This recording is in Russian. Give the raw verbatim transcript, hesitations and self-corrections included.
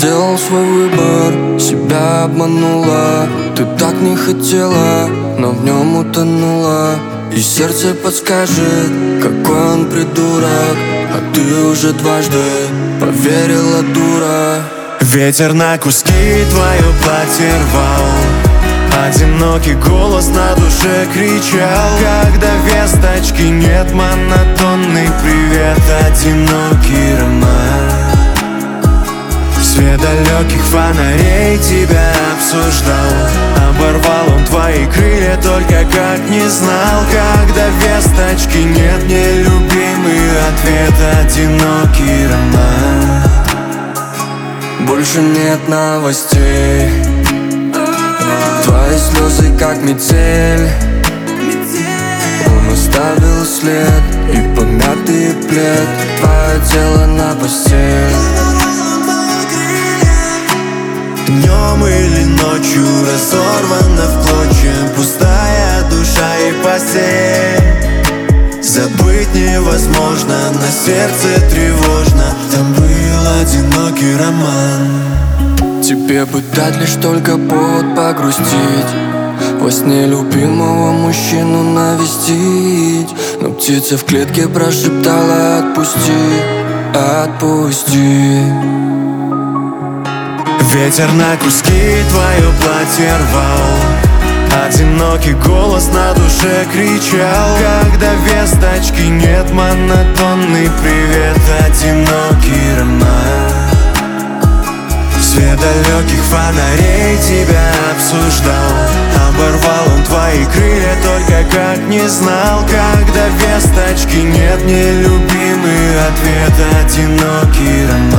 сделал свой выбор, себя обманула. Ты так не хотела, но в нем утонула. И сердце подскажет, какой он придурок, а ты уже дважды поверила, дура. Ветер на куски твое платье рвал, одинокий голос на душе кричал. Когда весточки нет, монотонный привет, одинокий роман. Свет далеких фонарей тебя обсуждал, оборвал он твои крылья, только как не знал. Когда весточки нет, нелюбимый ответ, одинокий роман. Больше нет новостей, твои слезы как метель. Он оставил след и помятый плед, твое тело на постель. Днем или ночью разорвана в клочья пустая душа и постель. Забыть невозможно, на сердце тревожно, там был одинокий роман. Тебе бы дать лишь только повод погрустить, во сне любимого мужчину навестить. Но птица в клетке прошептала: отпусти, отпусти. Ветер на куски твое платье рвал, одинокий голос на душе кричал. Когда весточки нет, монотонный привет, одинокий роман. Свет далеких фонарей тебя обсуждал, оборвал он твои крылья, только как не знал. Когда весточки нет, нелюбимый ответ, одинокий роман.